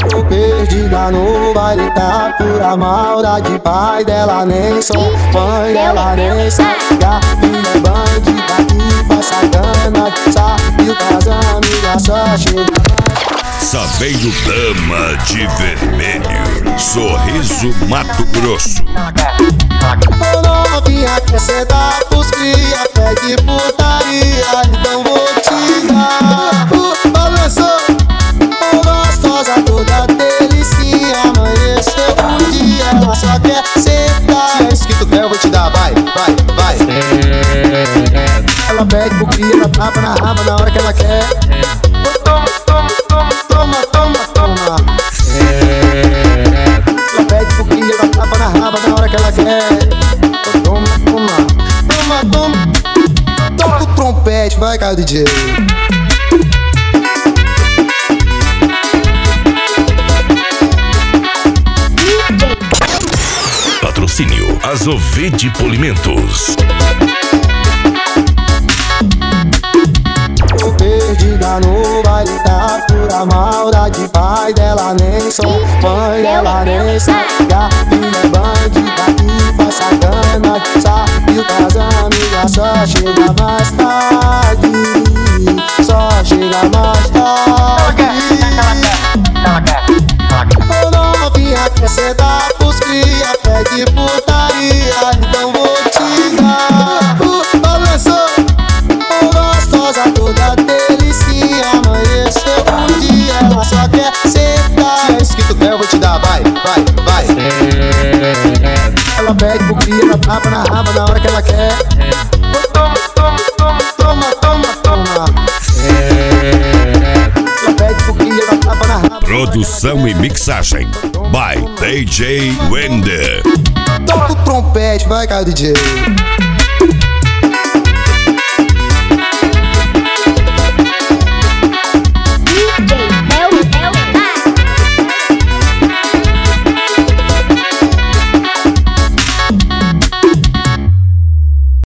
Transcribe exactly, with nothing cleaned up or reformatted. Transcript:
Tô perdida no baile, tá pura maldade. Pai dela nem sou, mãe dela nem sabe. Filha é bandida que faz sacanagem. Saiu com as amigas, só chega. Sabendo dama de vermelho, Sorriso Mato Grosso. Ô novinha, quer sentar pros cria, pede putaria, então vou te dar. Uh, balançou, ô gostosa, toda delicinha. Amanheceu um dia, ela só quer sentar. Se é isso que tu quer, eu vou te dar, vai, vai, vai. Ela pede pro cria, ela tapa na raba na hora que ela quer. Toma, toma, toma, toma, toma, toma. Ela pede pro cria, ela tapa na raba na hora que ela quer. Toma, toma, toma, toma. Toca o trompete, vai, cara, D J. Patrocínio Azovede Polimentos. Tô perdida no baile, tá pura maldade. Pai dela nem sou, mãe dela nem sabe. Filha é bandida que faz sacanagem. Saiu com as amigas, só chega mais tarde. Só chega mais tarde. Ô novinha, quer sentar pros cria, pede putaria, então vou te dar. Uh, balançou, ô gostosa, toda delicinha. Amanheceu um dia, ela só quer sentar. Se é isso que tu quer, eu vou te dar, vai, vai, vai. Ela pede pro cria, ela tapa na raba na hora que ela quer. Toma, toma, toma, toma, toma, toma. Ela pede pro cria, ela tapa na raba. Produção e mixagem by D J Wender. Toca o trompete, vai, cara, D J.